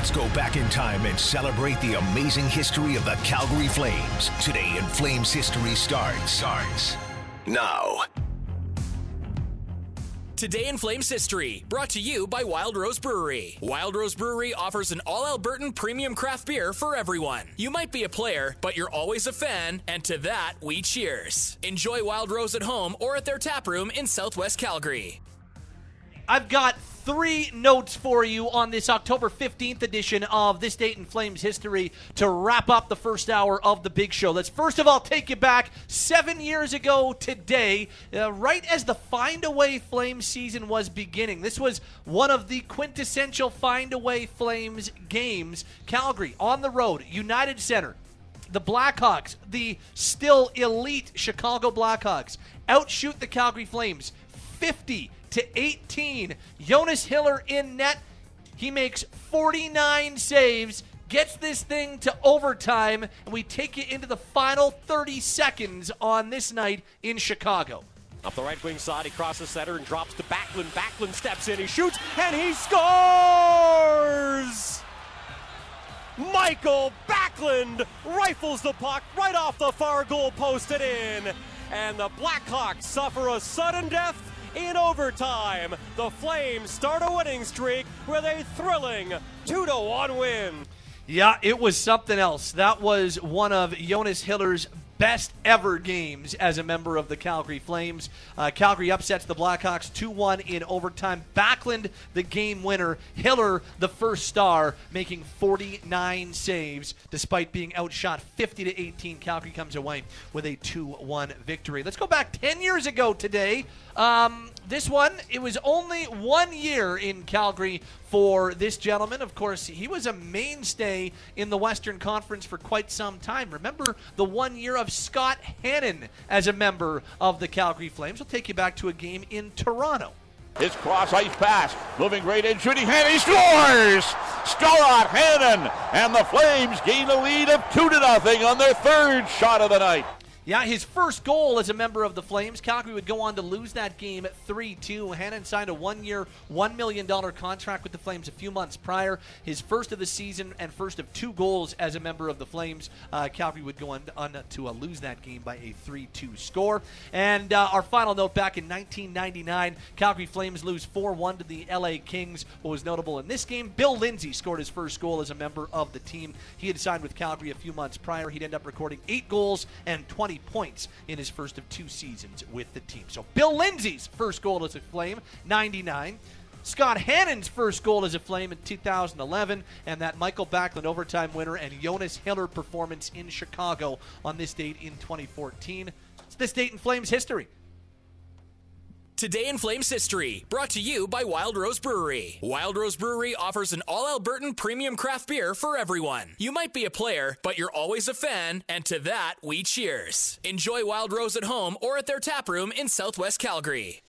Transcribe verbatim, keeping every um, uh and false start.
Let's go back in time and celebrate the amazing history of the Calgary Flames. Today in Flames history starts, starts now. Today in Flames history, brought to you by Wild Rose Brewery. Wild Rose Brewery offers an all-Albertan premium craft beer for everyone. You might be a player, but you're always a fan, and to that, we cheers. Enjoy Wild Rose at home or at their tap room in Southwest Calgary. I've got three notes for you on this October fifteenth edition of This Date in Flames History to wrap up the first hour of the big show. Let's first of all take you back seven years ago today, uh, right as the Find Away Flames season was beginning. This was one of the quintessential Find Away Flames games. Calgary on the road, United Center. The Blackhawks, the still elite Chicago Blackhawks, outshoot the Calgary Flames fifty to eighteen. Jonas Hiller in net. He makes forty-nine saves, gets this thing to overtime, and we take you into the final thirty seconds on this night in Chicago. Up the right wing side, he crosses center and drops to Backlund. Backlund steps in, he shoots, and he scores! Michael Backlund rifles the puck right off the far goal posted in, and the Blackhawks suffer a sudden death in overtime. The Flames start a winning streak with a thrilling two to one win. Yeah, it was something else. That was one of Jonas Hiller's best ever games as a member of the Calgary Flames. Uh, Calgary upsets the Blackhawks two one in overtime. Backlund, the game winner. Hiller, the first star, making forty-nine saves despite being outshot fifty to eighteen. Calgary comes away with a two one victory. Let's go back ten years ago today. Um, this one, it was only one year in Calgary for this gentleman. Of course, he was a mainstay in the Western Conference for quite some time. Remember the one year of Scott Hannon as a member of the Calgary Flames. We'll take you back to a game in Toronto. His cross-ice pass, moving right in, shooting, Hannon, he scores! Scott Hannon, and the Flames gain a lead of two to nothing on their third shot of the night. Yeah, his first goal as a member of the Flames. Calgary would go on to lose that game three two. Hannon signed a one-year, one million dollars contract with the Flames a few months prior. His first of the season and first of two goals as a member of the Flames. Uh, Calgary would go on, on to uh, lose that game by a three two score. And uh, our final note, back in nineteen ninety-nine, Calgary Flames lose four one to the L A Kings. What was notable in this game, Bill Lindsay scored his first goal as a member of the team. He had signed with Calgary a few months prior. He'd end up recording eight goals and twenty points in his first of two seasons with the team. So Bill Lindsay's first goal as a Flame, ninety-nine. Scott Hannon's first goal as a Flame in two thousand eleven, and that Michael Backlund overtime winner and Jonas Hiller performance in Chicago on this date in twenty fourteen. It's This Date in Flames history. Today in Flames history, brought to you by Wild Rose Brewery. Wild Rose Brewery offers an all-Albertan premium craft beer for everyone. You might be a player, but you're always a fan, and to that, we cheers. Enjoy Wild Rose at home or at their tap room in Southwest Calgary.